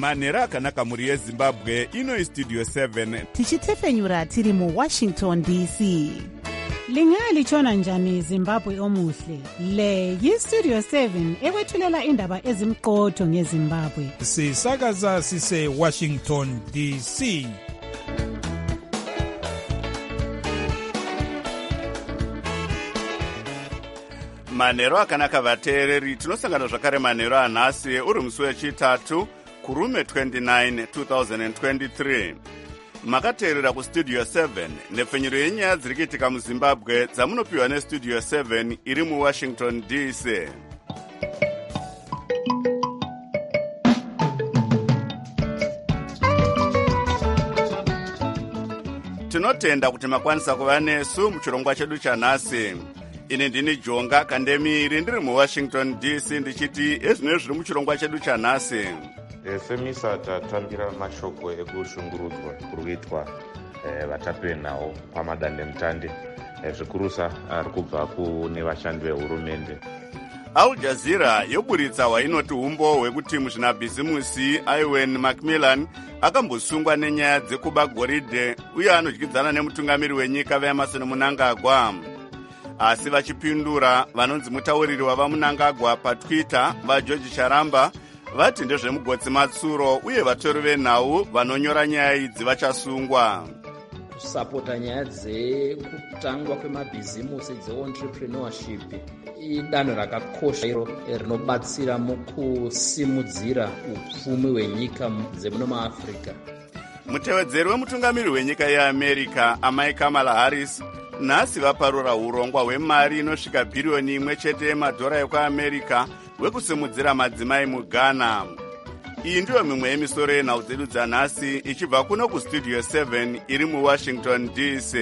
manhero akanaka mhuri yezimbabwe. Ino Studio 7 tichitefenyura tiri muWashington DC. Lingalitshona njani Zimbabwe omuhle? Le yiStudio 7 ekwethulela indaba ezimqotho ngeZimbabwe. Sisakaza sise Washington DC. manhero akanaka vateereri. Tinosangana zvakare manhero anhasi uri musi wechitatu kurume 29 2023. Makateerera kuStudio 7 nepfenyuro yenyaya dziri kuitika muZimbabwe dzamunopiwa neStudio 7 iri muWashington DC. Tinotenda kuti makwanisa kuva nesu muchirongwa chedu chanhasi. Ini ndini Jonga Kandemiri ndiri muWashington DC ndichiti ezvinenge zviri muchirongwa chedu chanhasi. Semisa tatambira mashoko ekushungurudzwa kuri kuitwa vatapiwe nawo pamadandemutande zvikurusa ari kubva kune vashandi vehurumende. Al Jazeera yoburitsa hwainoti umbo hwekuti muzvinabhizimusi Ewan Macmillan akambosungwa nenyaya dzekuba goridhe uye anodyidzana nemutungamiri wenyika veEmerson Mnangagwa. Asi vachipindura, vanonzi mutauriri wavaMnangagwa paTwitter vaGeorge Charamba vati ndezvemugotsi matsuro uye vatori venhau vanonyora nyaya idzi vachasungwa. Kusapota nyaya dzekutangwa kwemabhizimusi dzeentrepreneurship idanho rakakosha iro rinobatsira mukusimudzira upfumi hwenyika dzemuno muAfrica. Mutevedzeri wemutungamiri wenyika yeAmerica amai Kamala Harris nhasi vaparura urongwa hwemari inosvika bhiriyoni 1 chete yemadhora ekuAmerica hwekusimudzira madzimai muGhana. Iyi ndiyo mimwe yemisoro yenhau dzedu dzanhasi ichibva kuno kuStudio 7 iri muWashington DC.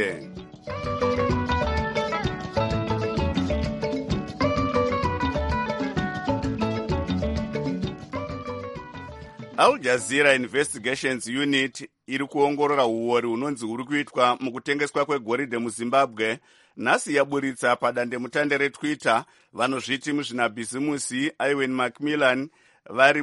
Al Jazeera Investigations Unit iri kuongorora uori hunonzi huri kuitwa mukutengeswa kwegoridhe muZimbabwe nhasi yaburitsa padandemutande reTwitter vanozviti muzvinabhizimusi Ewan Macmillan vari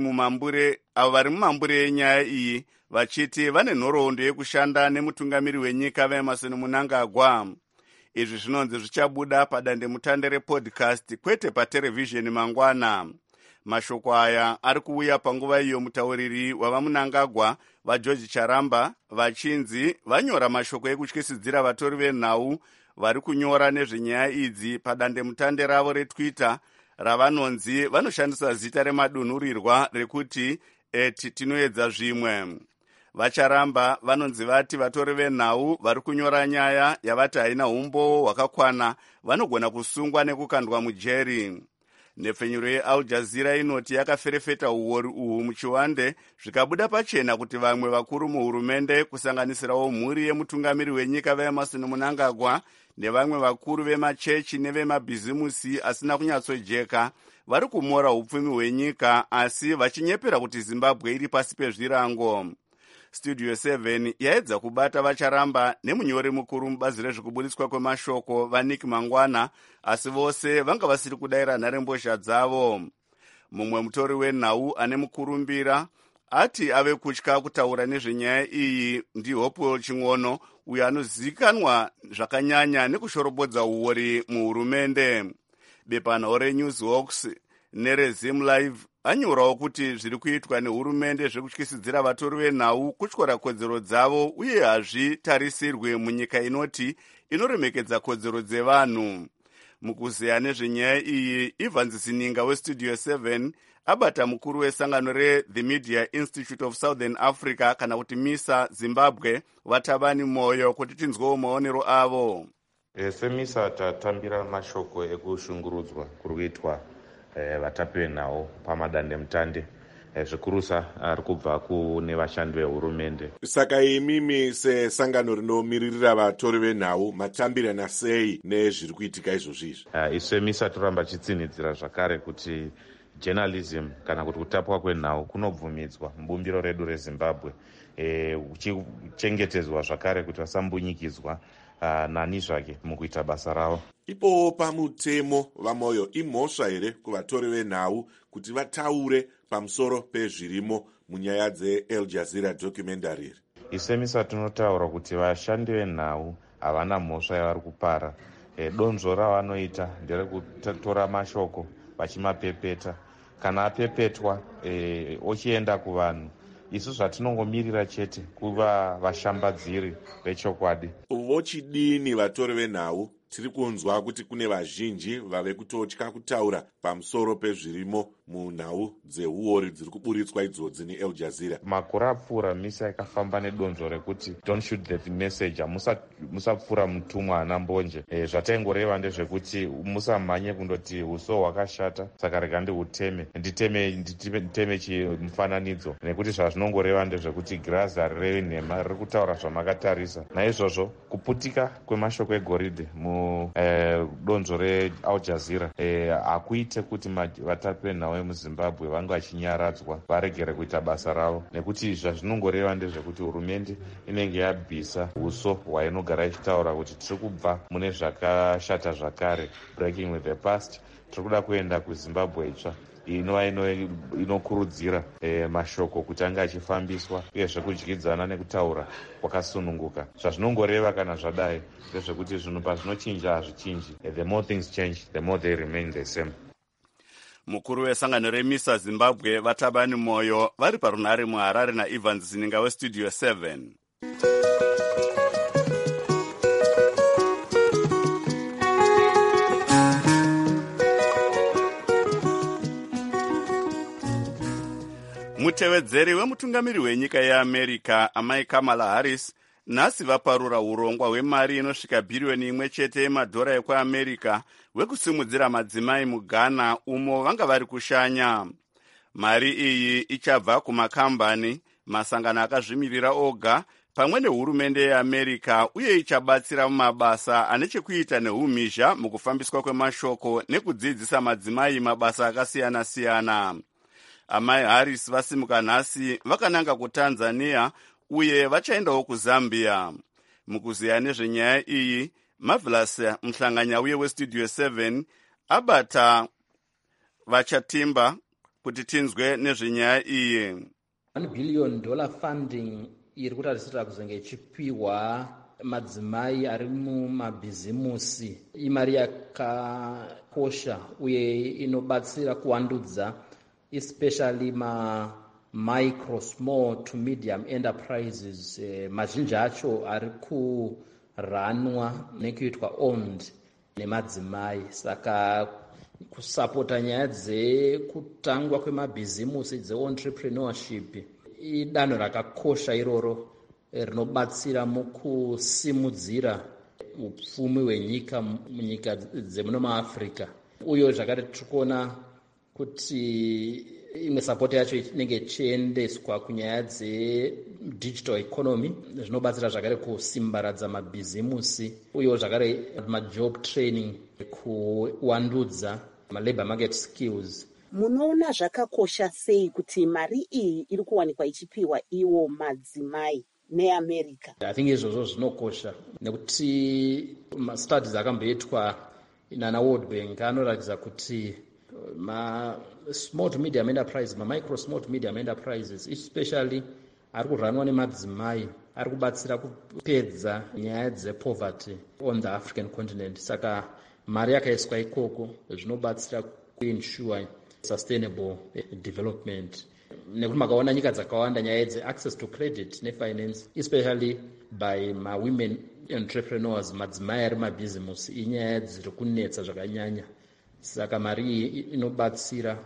mumambure yenyaya iyi vachiti vane nhoroondo yekushanda nemutungamiri wenyika veEmerson Mnangagwa. Izvi zvinonzi zvichabuda padandemutande repodcast kwete paterevhizheni mangwana. Mashoko aya ari kuuya panguva iyo mutauriri wavaMnangagwa vaGeorge Charamba vachinzi vanyora mashoko ekutyisidzira vatori venhau vari kunyora nezvenyaya idzi padandemutande ravo reTwitter ravanonzi vanoshandisa zita remadunhurirwa rekuti @tinoedza zvimwe. VaCharamba vanonzi vati vatori venhau vari kunyora nyaya yavati haina umbowo hwakakwana vanogona kusungwa nekukandwa mujeri. Nepfenyuro yeAl Jazeera inoti yakaferefeta uori uhu muchiwande zvikabuda pachena kuti vamwe vakuru muhurumende kusanganisirawo mhuri yemutungamiri wenyika veEmerson Mnangagwa nevamwe vakuru vemachechi nevemabhizimusi asina kunyatsojeka vari kumora upfumi hwenyika asi vachinyepera kuti Zimbabwe iri pasi pezvirango. Studio 7 yaedza kubata VaCharamba nemunyori mukuru mubazi rezvekuburitswa kwemashoko vaNick Mangwana asi vose vanga vasiri kudayira nharembozha dzavo. Mumwe mutori wenhau ane mukurumbira ati ave kutya kutaura nezvenyaya iyi ndiHopewell Ching'ono uyo anozivikanwa zvakanyanya nekushorobodza uori muhurumende. Bepanhau reNewsHawks nereZim Live anyorawo kuti zviri kuitwa nehurumende zvekutyisidzira vatori venhau kutyora kodzero dzavo uye hazvitarisirwe munyika inoti inoremekedza kodzero dzevanhu. Mukuzeya nezvenyaya iyi, Evans Sininga weStudio 7 abata mukuru wesangano reThe Media Institute of Southern Africa kana kuti MISA Zimbabwe Vatabani Moyo kuti tinzwewo maonero avo. Semisa tatambira mashoko ekushungurudzwa kuri kuitwa vatapiwe nawo pamadandemutande zvikurusa ari kubva kune vashandi vehurumende. Saka imimi sesangano rinomiririra vatori venhau matambirana sei nezviri kuitika izvozvizvi? Isu MISA toramba chitsinidzira zvakare kuti journalism kana kuti kutapwa kwenhau kunobvumidzwa mubumbiro redu reZimbabwe uchichengetedzwa zvakare kuti vasambunyikidzwa nani zvake mukuita basa ravo. Ipo pamutemo vamoyo imhosva here kuvatori venhau kuti vataure pamusoro pezvirimo munyaya dzeAl Jazeera documentary? Isemisa tinotaura kuti vashandi venhau havana mhosva yavari kupara. Donzvo ravanoita nderekutora mashoko vachimapepeta. Kana apepetwa ochienda kuvanhu, isu zvatinongomirira chete kuva vashambadziri vechokwadi. Vochidini vatori venhau? Tiri kunzwa kuti kune vazhinji vave kutotya kutaura pamusoro pezvirimo munhau dzeuori dziri kuburitswa idzodzi neAl Jazeera. Makore apfuura misa yakafamba nedonzvo rekuti don't shoot the messenger, musapfuura mutumwa ana mbonje. Zvataingoreva ndezvekuti musamhanye kundoti uso hwakashata saka rega ndihuteme, nditeme chimufananidzo, nekuti zvazvinongoreva ndezvekuti girazi harirevi nhema, riri kutaura zvamakatarisa. Naizvozvo kuputika kwemashoko egoridhe donzvo reAl Jazeera hakuite kuti vatapi venhau vemuZimbabwe vange vachinyaradzwa varegere kuita basa ravo, nekuti zvazvinongoreva ndezvekuti hurumende inenge yabvisa uso hwainogara ichitaura kuti tiri kubva mune zvakashata zvakare, breaking with the past, tiri kuda kuenda kuZimbabwe itsva inokurudzira mashoko kuti ange achifambiswa uyezve kudyidzana nekutaura kwakasununguka. Zvazvinongoreva kana zvadai ndezvekuti zvinhu pazvinochinja hazvichinji. The more things change, the more they remain the same. Mukuru wesangano remisa Zimbabwe Vatabani Moyo vari parunare muHarare naEvans Zininga weStudio 7. Mutevedzeri wemutungamiri wenyika yeAmerica amai Kamala Harris nhasi vaparura urongwa hwemari inosvika bhiriyoni 1 chete yemadhora ekuAmerica hwekusimudzira madzimai muGhana umo vanga vari kushanya. Mari iyi ichabva kumakambani, masangano akazvimirira oga pamwe nehurumende yeAmerica uye ichabatsira mumabasa ane chekuita neumhizha mukufambiswa kwemashoko nekudzidzisa madzimai mabasa akasiyana-siyana. Amai Harris vasimuka nhasi vakananga kuTanzania uye vachaendawo kuZambia. Mukuziya nezvenyaya iyi, Marvelous Mhlanganyauye weStudio 7 abata vachatimba kuti tinzwe nezvenyaya iyi. $1 billion funding iri kutarisira kuzenge ichipiwa madzimai ari mumabhizimusi. Imari yakakosha uye inobatsira kuwandudza especially micro, small to medium enterprises. Mazhinji acho ari kuranwa nekuitwa owned nemadzimai. Saka kusapota nyaya dzekutangwa kwemabhizimusi dzeentrepreneurship idanho rakakosha iroro rinobatsira mukusimudzira upfumi hwenyika munyika dzemuno muAfrica. Uye zvakare tirikuona kuti imwe sapoti yacho inenge ichiendeswa kunyaya dzedigital economy, zvinobatsira zvakare kusimbaradza mabhizimusi uyewo zvakare majob training, kuwandudza malabor market skills. Munoona zvakakosha sei kuti mari iyi iri kuwanikwa ichipiwa iwo madzimai neAmerica? I think izvozvo zvinokosha nekuti mastudies akamboitwa nana World Bank anoratidza kuti small to medium enterprises, micro small to medium enterprises especially ari kuranwa nemadzimai ari kubatsira kupedza nyaya dzepoverty on the African continent. Saka mari yakaiswa ikoko zvinobatsira kuensure sustainable development. Nekuti makaona nyika dzakawanda nyaya dzeaccess to credit nefinance especially by women entrepreneurs, madzimai ari mabhizimusi inyaya dziri kunetsa zvakanyanya. Saka mari iyi inobatsira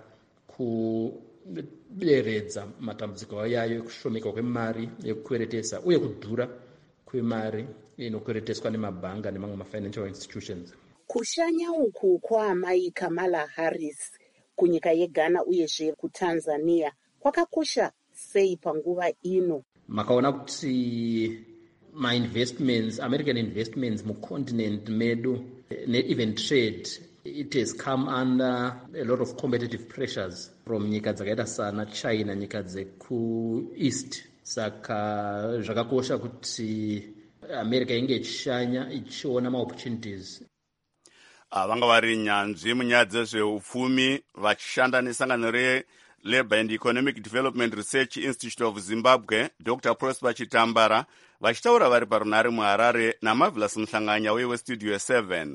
kuderedza matambudziko yayo ekushomeka kwemari yekukweretesa uye kudhura kwemari inokwereteswa nemabhanga nemamwe mafinancial institutions. Kushanya uku kwaamai Kamala Harris kunyika yeGhana uyezve kuTanzania kwakakosha sei panguva ino? Makaona kuti American investments mucontinent medu even trade, it has come under a lot of competitive pressures from nyika dzakaita sana China, nyika dzeku East. Saka zvakakosha kuti america inge ichishanya ichiona maopportunities. Vanga vari nyanzvi munyaya dzezveupfumi vachishanda nesangano reLabour and Economic Development Research Institute of Zimbabwe, Dr. Prosper Chitambara, vachitaura vari parunhare muHarare naMarvelous Muhlanganya weStudio 7.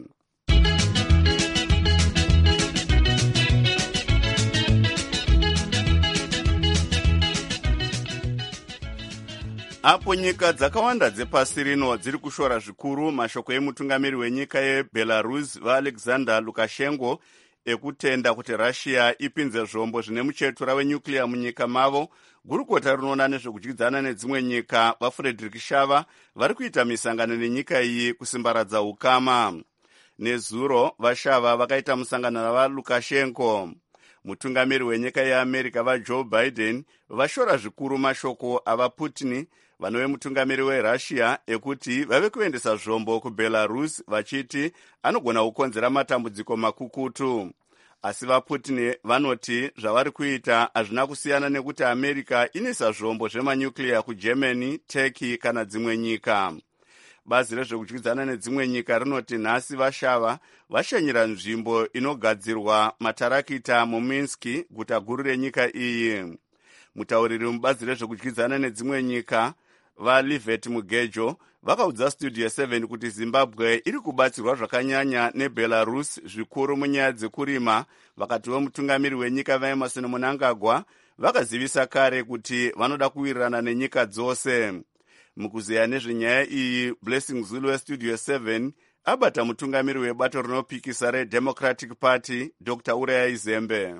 Apo nyika dzakawanda dzepasi rino dziri kushora zvikuru mashoko emutungamiri wenyika yeBelarus vaAlexander Lukashenko ekutenda kuti Russia ipinze zvombo zvine muchetura wenyuclear munyika mavo. Gurukota rinoona nezvekudyidzana nedzimwe nyika vaFrederick Shava vari kuita misangano nenyika iyi kusimbaradza ukama. Nezuro vaShava vakaita musangano navaLukashenko. Mutungamiri wenyika yeAmerica vaJoe Biden vashora zvikuru mashoko avaPutin vanove mutungamiri weRussia ekuti vave kuendesa zvombo kuBelarus vachiti anogona kukonzera matambudziko makukutu. Asi vaPutin vanoti zvavari kuita hazvina kusiyana nekuti America inisa zvombo zvemanyuclear kuGermany, Turkey kana dzimwe nyika. Bazi rezvekudyidzana nedzimwe nyika rinoti nhasi vaShava vashanyira nzvimbo inogadzirwa matarakita muMinsk, guta guru renyika iyi. Mutauriri mubazi rezvekudyidzana nedzimwe nyika vaLivet Mugejo vakaudza Studio 7 kuti Zimbabwe iri kubatsirwa zvakanyanya neBelarus zvikuru munyaya dzekurima, vakati mutungamiri wenyika vaEmerson Mnangagwa vakazivisa kare kuti vanoda kuwirirana nenyika dzose. Mukuzeya nezvenyaya iyi, Blessing Zulu weStudio 7 abata mutungamiri webato rinopikisa reDemocratic Party Dr. Uraya Zembe.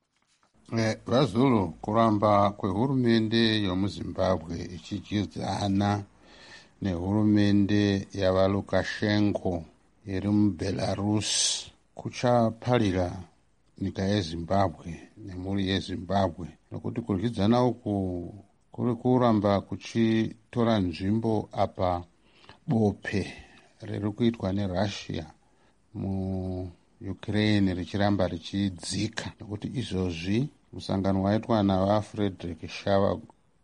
Vazulu kuramba kwehurumende yomuZimbabwe ichidyidzana nehurumende yavaLukashenko iri muBelarus kuchaparira nyika yeZimbabwe nemhuri yeZimbabwe, nokuti kudyidzana uku kuri kuramba kuchitora nzvimbo apa bope riri kuitwa neRussia muUkraine richiramba richidzika, nokuti izvozvi musangano waitwa navaFrederick Shava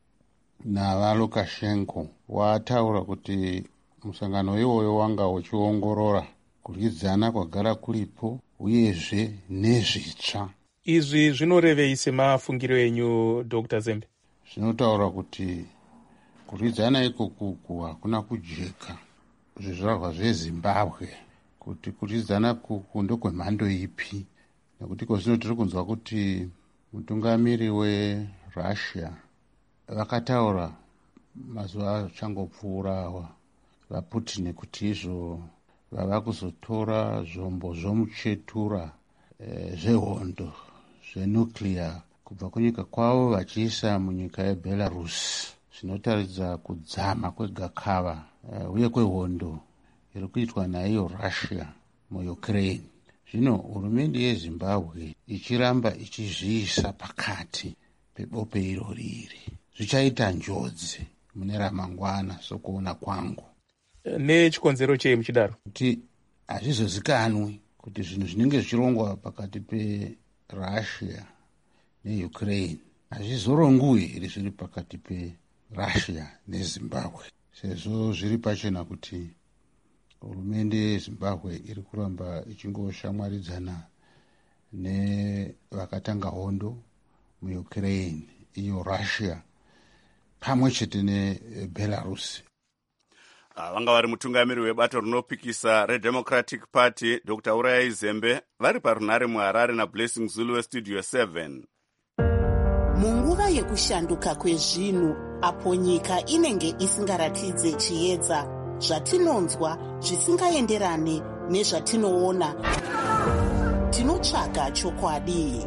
navaLukashenko wataura kuti musangano iwoyo wanga uchiongorora kudyidzana kwagara kuripo uyezve nezvitsva. Izvi zvinorevei semafungiro enyu Dr. Zembe? Zvinotaura kuti kudyidzana ikoku hakuna kujeka zvizvarwa zveZimbabwe, kuti kudyidzana kuku ndokwemhando ipi, nekuti kozvino tiri kunzwa kuti mutungamiri weRussia vakataura mazuva achangopfuura vaPutin kuti izvo vava kuzotora zvombo zvomuchetura zvehondo zvenuclear kubva kunyika kwavo vachiisa munyika yeBelarus, zvinotaridza kudzama kwegakava uye kwehondo iri kuitwa naiyo Russia muUkraine. Zvino hurumende yeZimbabwe ichiramba ichizviisa pakati pebope iroriri zvichaita njodzi mune ramangwana sokuona kwangu. Nechikonzero chei muchidaro? Kuti hazvizozikanwi kuti zvinhu zvinenge zvichirongwa pakati peRussia neUkraine hazvizorongwi here zviri pakati peRussia neZimbabwe, sezvo zviri pachena kuti hurumende yeZimbabwe iri kuramba ichingoshamwaridzana nevakatanga hondo muUkraine, iyo Russia pamwe chete neBelarus. Vanga vari mutungamiri webato rinopikisa reDemocratic Party Dr. Uraya Zembe vari parunhare muHarare naBlessing Zulu weStudio 7. Munguva yekushanduka kwezvinhu, apo nyika inenge isingaratidze chiedza, zvatinonzwa zvisingaenderane nezvatinoona, tinotsvaga chokwadi.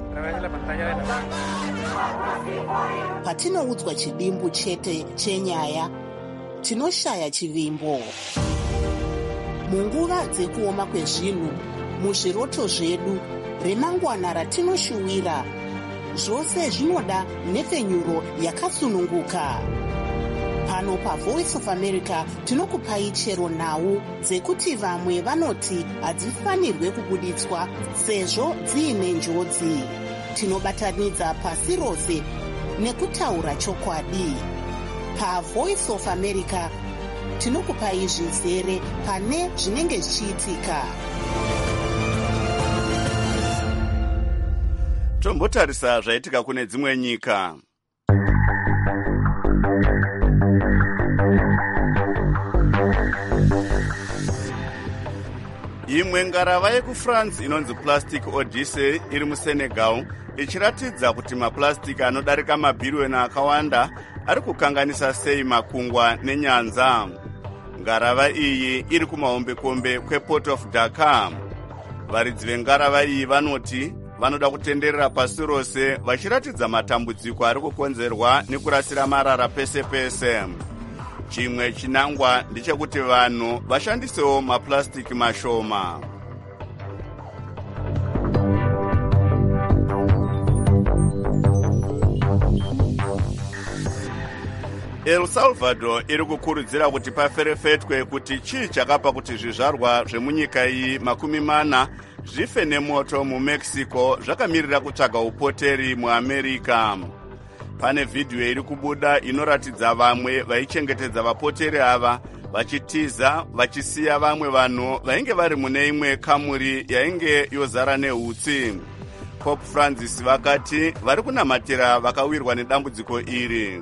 Patinoudzwa chidimbu chete chenyaya, tinoshaya chivimbo. Munguva dzekuoma kwezvinhu, muzviroto zvedu, remangwana ratinoshuwira, zvose zvinoda nhefenyuro yakasununguka. Pano paVoice of America tinokupai chero nhau dzekuti vamwe vanoti hadzifanirwe kubuditswa sezvo dziine njodzi. Tinobatanidza pasi rose nekutaura chokwadi. PaVoice of America tinokupai zvizere pane zvinenge zvichiitika. Tombotarisa zvaitika kune dzimwe nyika. Imwe ngarava yekufrance inonzi Plastic Odyssey iri muSenegal ichiratidza kuti maplastic anodarika mabhiriyoni akawanda ari kukanganisa sei makungwa nenyanza. Ngarava iyi iri kumahombekombe kwePort of Dakar. Varidzi vengarava iyi vanoti vanoda kutenderera pasi rose vachiratidza matambudziko ari kukonzerwa nekurasira marara pese pese. Chimwe chinangwa ndechekuti vanhu vashandisewo maplastiki mashoma. El Salvador iri kukurudzira kuti paferefetwe kuti chii chakapa kuti zvizvarwa zvemunyika iyi 40 zvife nemoto muMexico zvakamirira kutsvaga upoteri muAmerica. Pane vhidhiyo iri kubuda inoratidza vamwe vaichengetedza vapoteri ava vachitiza vachisiya vamwe vanhu vainge vari mune imwe kamuri yainge yozara neutsi. Pope Francis vakati vari kunamatira vakawirwa nedambudziko iri.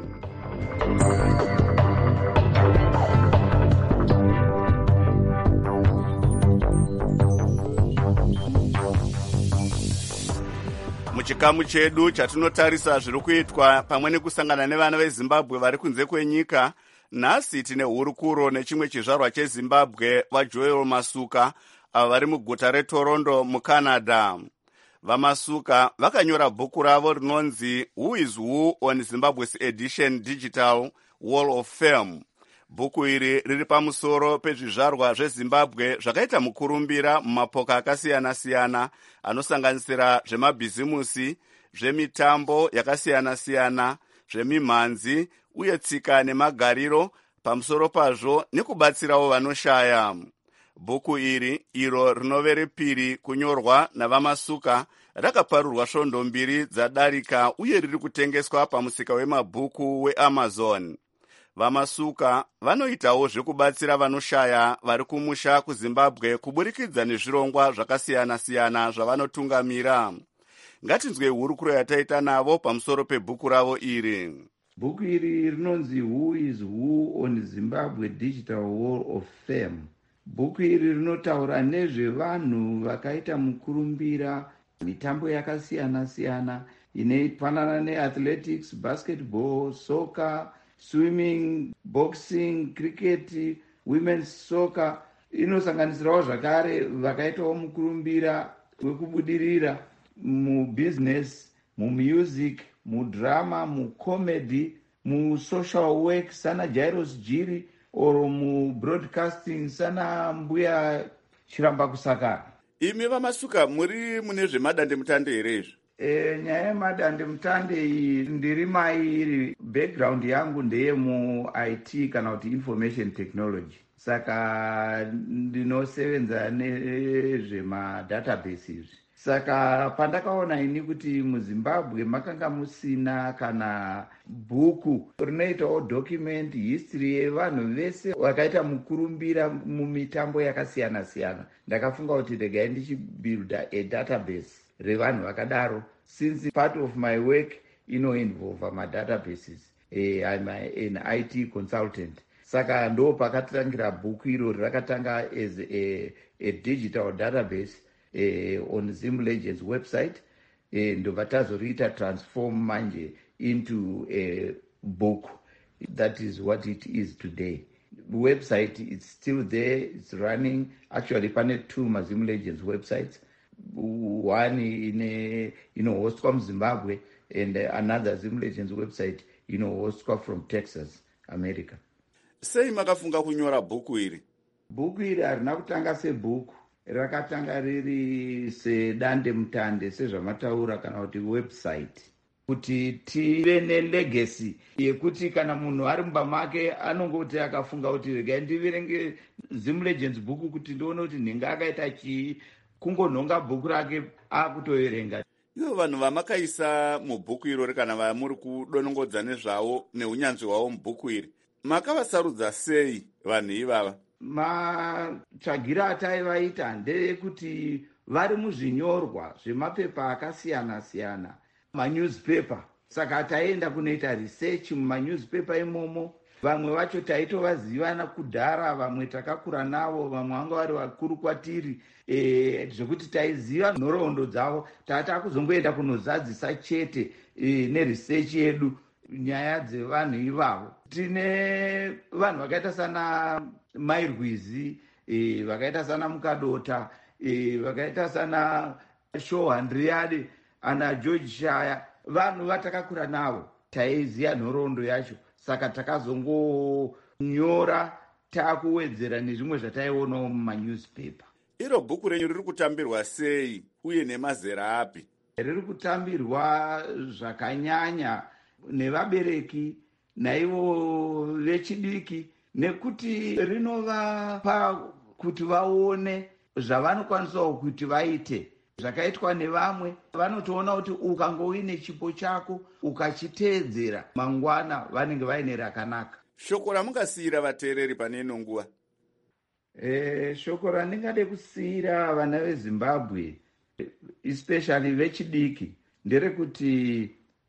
Muchikamu chedu chatinotarisa zviri kuitwa pamwe nekusangana nevana veZimbabwe vari kunze kwenyika, nhasi tine hurukuro nechimwe chizvarwa cheZimbabwe vaJoel Masuka ava vari muguta reToronto muCanada. VaMasuka vakanyora bhuku ravo rinonzi Who is Who on Zimbabwe's Edition Digital Wall of Fame. Bhuku iri riri pamusoro pezvizvarwa zveZimbabwe zvakaita mukurumbira mumapoka akasiyana-siyana anosanganisira zvemabhizimusi, zvemitambo yakasiyana-siyana, zvemimhanzi uye tsika nemagariro, pamusoro pazvo nekubatsirawo vanoshaya. Bhuku iri, iro rinove repiri kunyorwa navaMasuka, rakaparurwa svondo 2 dzadarika uye riri kutengeswa pamusika wemabhuku weAmazon. VaMasuka vanoitawo zvekubatsira vanoshaya vari kumusha kuZimbabwe kuburikidza nezvirongwa zvakasiyana-siyana zvavanotungamira. Ngatinzwe hurukuro yataita navo pamusoro pebhuku ravo iri. Bhuku iri rinonzi Who is Who on Zimbabwe Digital Wall of Fame. Bhuku iri rinotaura nezvevanhu vakaita mukurumbira mitambo yakasiyana-siyana inofanana neathletics, basketball, soccer, swimming, boxing, cricket, women's soccer. Inosanganisirawo zvakare vakaitawo mukurumbira wekubudirira mubusiness, mumusic, mudrama, mucomedy, musocial work sana Jairus Jiri oro mubroadcasting sana mbuya Chiramba Kusakara. Imi VaMasuka muri mune zvemadandemutande here izvi? Nyaya yemadandemutande iyi ndiri mairi. Background yangu ndeye mu-IT kana kuti information technology. Saka ndinosevenza nezvemadatabases. Saka pandakaona ini kuti muZimbabwe makanga musina kana bhuku rinoitawo document history yevanhu vese vakaita mukurumbira mumitambo yakasiyana-siyana, ndakafunga kuti regai ndichibuilda a database revanhu vakadaro, since part of my work involve madatabases. I'm an IT consultant. Saka ndo pakatangira bhuku iro rakatanga as a digital database on Zim Legends website, ndobva tazoriita transform manje into a book. That is what it is today. The website is still there, it's running. Actually, pane 2 Mazim Legends websites. One hostwa muZimbabwe and another Zim Legends website hostwa from Texas, America. Sei makafunga kunyora bhuku iri? Bhuku iri harina kutanga sebhuku, rakatanga riri sedandemutande sezvamataura kana kuti website, kuti tive nelegacy yekuti kana munhu ari mumba make anongoti akafunga kuti regai ndiverenge Zim Legends bhuku kuti ndione kuti nhinga akaita chii, kungonhonga bhuku rake akutoverenga. Ivo vanhu vamakaisa mubhuku irori kana vamuri kudonongodza nezvavo neunyanzvi hwavo mubhuku iri, makavasarudza sei vanhu ivava? Matsvagira ataivaita ndeyekuti vari muzvinyorwa zvemapepa akasiyana-siyana, manewspaper. Saka taenda kunoita research mumanewspaper imomo. Vamwe vacho taitovazivana kudhara, vamwe takakura navo, vamwe vanga vari vakuru kwatiri, zvekuti taiziva nhoroondo dzavo. Tatakuzongoenda kunozadzisa chete neresearch yedu nyaya dzevanhu ivavo. Tine vanhu vakaita sana Mairwizi, vakaita sana Mukadota, vakaita sana Shohandriade, ana George Shaya, vanhu vatakakura navo, taiziva nhoroondo yacho. Saka takazongonyora takuwedzera nezvimwe zvataionawo mumanewspaper. Iro bhuku renyu riri kutambirwa sei uye nemazera api? Riri kutambirwa zvakanyanya nevabereki naivo vechidiki, nekuti rinovapa kuti vaone zvavanokwanisa kuti vaite zvakaitwa nevamwe. Vanotoona kuti ukangoine chipo chako ukachiteedzera, mangwana vanenge vaine rakanaka. Shoko ramungasiyira vateereri pane ino nguva? Shoko randingade kusiyira vana veZimbabwe, especially vechidiki, nderekuti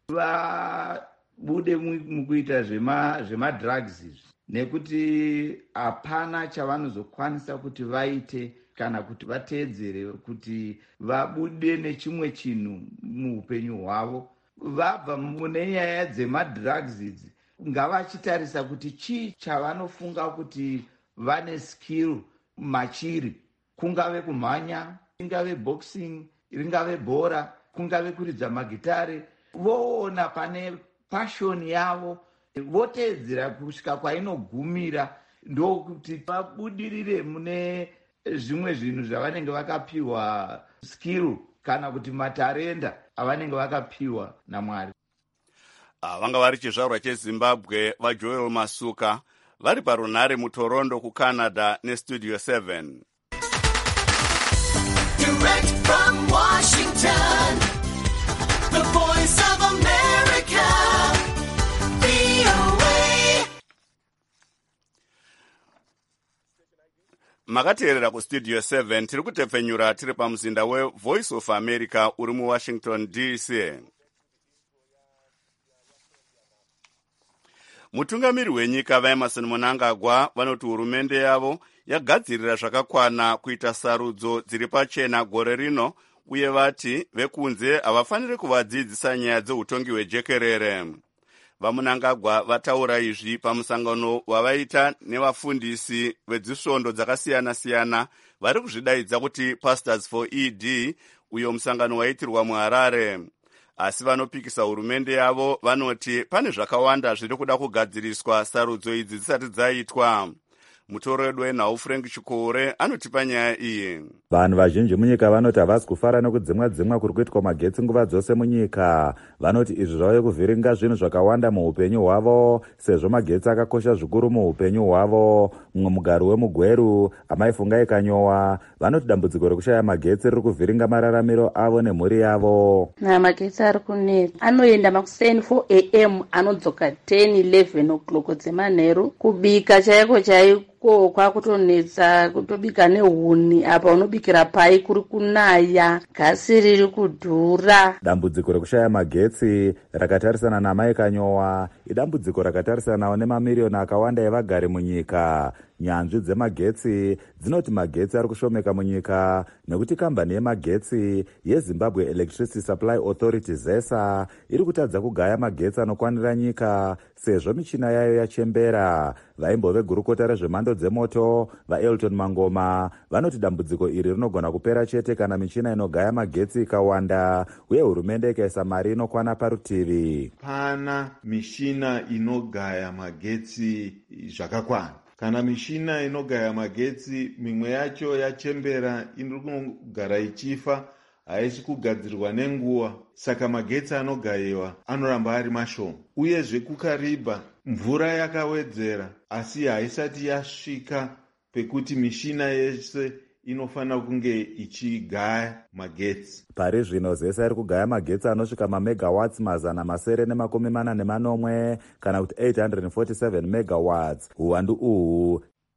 vabude mukuita zvemadrugs, nekuti hapana chavanozokwanisa kuti vaite kana kuti vateedzere kuti vabude nechimwe chinhu muupenyu hwavo. Vabva mune nyaya dzemadrugs idzi, ngavachitarisa kuti chii chavanofunga kuti vane skill machiri, kungave kumhanya, ingave boxing, ringave bhora, kungave kuridza magitare. Voona pane passion yavo, voteedzera kusvika kwainogumira, ndokuti vabudirire mune zvimwe zvinhu zvavanenge vakapiwa skill kana kuti matarenda avanenge vakapiwa naMwari. Vanga vari chizvarwa cheZimbabwe vaJoel Masuka vari parunhare muToronto kuCanada neStudio 7. Direct from Washington, the voice of America, VOA. Makateerera kuStudio 7, tiri kutepfenyura tiri pamuzinda weVoice of America uri muWashington DC. Mutungamiri wenyika vaEmerson Mnangagwa vanoti hurumende yavo yagadzirira zvakakwana kuita sarudzo dziri pachena gore rino, uye vati vekunze havafaniri kuvadzidzisa nyaya dzeutongi hwejekerere. VaMnangagwa vataura izvi pamusangano wavaita nevafundisi vedzisvondo dzakasiyana-siyana vari kuzvidaidza kuti Pastors for ED, uyo musangano waitirwa muHarare. Asi vanopikisa hurumende yavo vanoti pane zvakawanda zviri kuda kugadziriswa sarudzo idzi dzisati dzaitwa. Mutoro wedu wenhau Frank Chikore anotipa nyaya iyi. Vanhu vazhinji munyika vanoti havasi kufara nekudzimwa kuri kuitwa magetsi nguva dzose munyika. Vanoti izvi zvauye kuvhiringa zvinhu zvakawanda muupenyu hwavo, sezvo magetsi akakosha zvikuru muupenyu hwavo. Mumwe mugari wemuGweru, Amai Fungai Kanyowa, vanoti dambudziko rekushaya magetsi riri kuvhiringa mararamiro avo nemhuri yavo. Magetsi ari kunetsa, anoenda makuseni 4 am anodzoka 10-11 o'clock dzemanheru. Kubika chaiko kwakutonetsa, kutobika nehuni, apa unobikira pai kuri kunaya, gasi riri kudhura. Dambudziko rekushaya magetsi rakatarisana naMai Kanyowa idambudziko rakatarisanawo nemamirioni akawanda evagari munyika. Nyanzvi dzemagetsi dzinoti magetsi ari kushomeka munyika nekuti kambani yemagetsi yeZimbabwe Electricity Supply Authority ZESA iri kutadza kugaya magetsi anokwanira nyika sezvo michina yayo yachembera. Vaimbove gurukota rezvemhando dzemoto vaElton Mangoma vanoti dambudziko iri rinogona kupera chete kana michina inogaya magetsi ikawanda uye hurumende ikaisa mari inokwana parutivi. Pana michina inogaya magetsi zvakakwana. Kana mishina inogaya magetsi mimwe yacho yachembera iri kugara ichifa, haisi kugadzirwa nenguva, saka magetsi anogayiwa anoramba ari mashoma. Uyezve kuKariba mvura yakawedzera asi haisati yasvika pekuti mishina yese inofanira kunge ichigaya magetsi. Pari zvino ZESA iri kugaya magetsi anosvika mamegawatts 440 kana kuti 847 megawatts. Uwandu uhu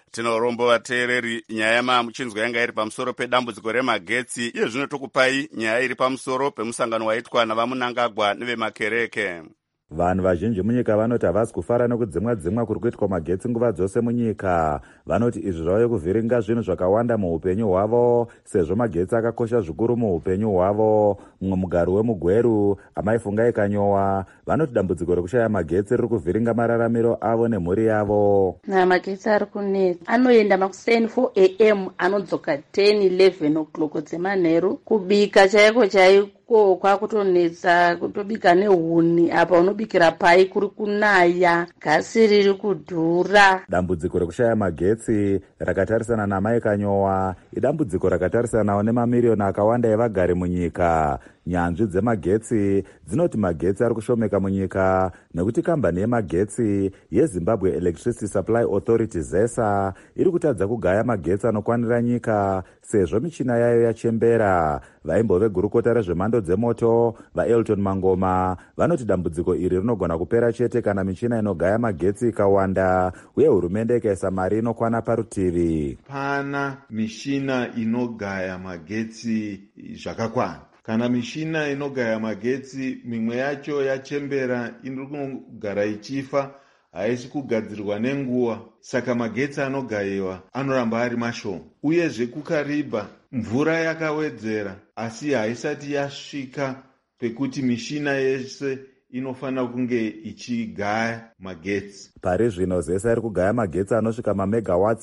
Tinorombo vateereri, nyaya yamamuchinzwa yanga iri pamusoro pedambudziko remagetsi. Iye zvino tokupai nyaya iri pamusoro pemusangano waitwa navamunangagwa nevemakereke. Vanhu vazhinji munyika vanoti havasi kufara nekudzimwa kuri kuitwa magetsi nguva dzose munyika. Vanoti izvi zvauye kuvhiringa zvinhu zvakawanda muupenyu hwavo, sezvo magetsi akakosha zvikuru muupenyu hwavo. Mumwe mugari wemugweru, Amai Fungai Kanyowa, vanoti dambudziko rekushaya magetsi riri kuvhiringa mararamiro avo nemhuri yavo. Magetsi ari kunetsa, anoenda makuseni 4 am anodzoka 10-11 o'clock dzemanheru. Kubika chaiko kwakutonetsa, kutobika nehuni, apa unobikira pai kuri kunaya, gasi riri kudhura. Dambudziko rekushaya magetsi rakatarisana naMai Kanyowa idambudziko rakatarisanawo nemamirioni akawanda evagari munyika. Nyanzvi dzemagetsi dzinoti magetsi ari kushomeka munyika nekuti kambani yemagetsi yeZimbabwe Electricity Supply Authority ZESA iri kutadza kugaya magetsi anokwanira nyika sezvo michina yayo yachembera. Vaimbove gurukota rezvemhando dzemoto vaElton Mangoma vanoti dambudziko iri rinogona kupera chete kana michina inogaya magetsi ikawanda uye hurumende ikaisa mari inokwana parutivi. Pana mishina inogaya magetsi zvakakwana. Kana mishina inogaya magetsi mimwe yacho yachembera iri kugara ichifa, haisi kugadzirwa nenguva, saka magetsi anogayiwa anoramba ari mashoma. Uyezve kukaribha mvura yakawedzera asi haisati yasvika pekuti mishina yese inofanira kunge ichigaya magetsi. Pari zvino ZESA iri kugaya magetsi anosvika mamegawatts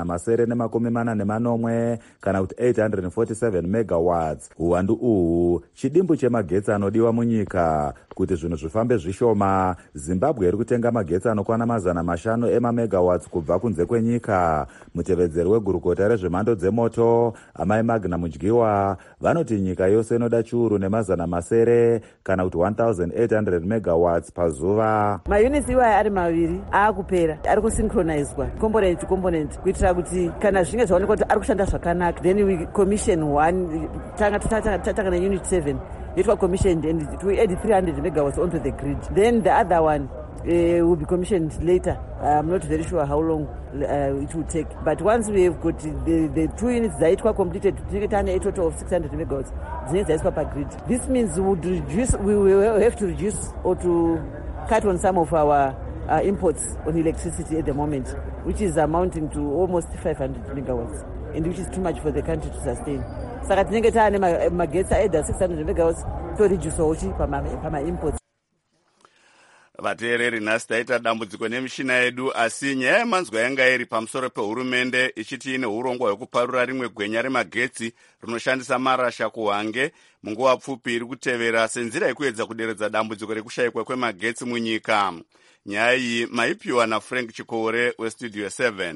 440 kana kuti 847 megawatts. Uwandu uhu chidimbu chemagetsi anodiwa munyika. Kuti zvinhu zvifambe zvishoma, Zimbabwe iri kutenga magetsi anokwana 500 emamegawatts kubva kunze kwenyika. Mutevedzeri wegurukota rezvemhando dzemoto Amai Magna Mudyiwa vanoti nyika yose inoda chiuru ne700 kana kuti 1800 megawatts pazuva. Maunits iwayo ari maviri aakupera, ari kusynchronizewa component to component kuitira kuti kana zvinge zvaonekwa kuti ari kushanda zvakanaka, then we commission one. Tatanga neunit 7 yoitwa commissioned and we add 300 megawatts onto the grid. Then the other one will be commissioned later. I'm not very sure how long it will take, but once we have got the 2 units that completed, a total of 600 megawatts per grid. This means we will have to reduce or to cut on some of our imports on electricity at the moment, which is amounting to almost 500 megawatts, and which is too much for the country to sustain. Saka tinenge taane magetsi aida 600 megawatts to reduce uchi pama imports. Vateereri, nhasi taita dambudziko nemishina yedu, asi nyaya yemanzwa yanga iri pamusoro pehurumende ichiti ine urongwa hwekuparura rimwe gwenya remagetsi rinoshandisa marasha kuhwange munguva pfupi iri kutevera senzira yekuedza kuderedza dambudziko rekushayikwa kwemagetsi munyika. Nyaya iyi maipiwa naFrank Chikore weStudio 7.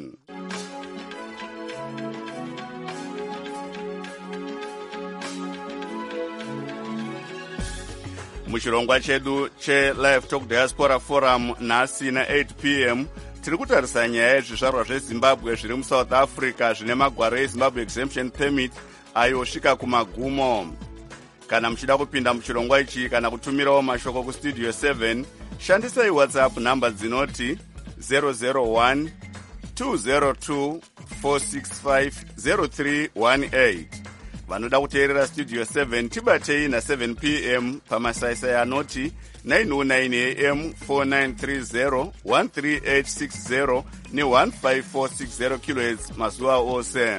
Muchirongwa chedu cheLive Talk Diaspora Forum nhasi na8 p.m. tiri kutarisa nyaya yezvizvarwa zveZimbabwe zviri muSouth Africa zvine magwaro eZimbabwe Exemption Permit ayosvika kumagumo. Kana muchida kupinda muchirongwa ichi kana kutumirawo mashoko kuStudio 7, shandisai WhatsApp namba dzinoti 001 202 465 0318. Vanoda kuteerera Studio 7 tibatei na7 p.m. pamasaisai anoti 909 am 4930 13860 ne15460 kHz mazuva ose.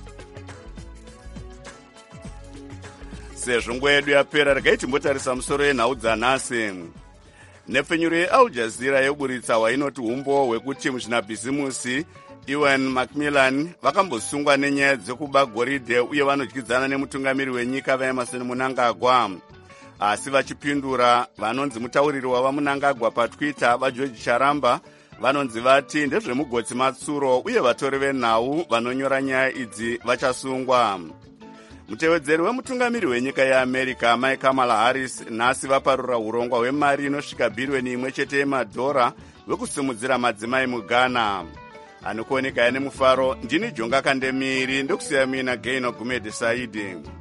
Sezvo nguva yedu yapera, regai timbotarisa musoro yenhau dzanhasi. Nepfenyuro yeAl Jazeera yoburitsa hwainoti umbo hwekuti muzvinabhizimusi Ewan Macmillan vakambosungwa nenyaya dzekuba goridhe uye vanodyidzana nemutungamiri wenyika vaEmmerson Mnangagwa. Asi vachipindura, vanonzi mutauriri wavaMnangagwa paTwitter vaGeorge Charamba vanonzi vati ndezvemugotsi matsuro uye vatori venhau vanonyora nyaya idzi vachasungwa. Mutevedzeri wemutungamiri wenyika yeAmerica Mai Kamala Harris nhasi vaparura urongwa hwemari inosvika bhirioni 1 yemadhora wekusimudzira madzimai muGhana. Anokuoneka ane mufaro, ndini Jonga Kandemiri, ndokusiya mina Gaino Gumede Saidi.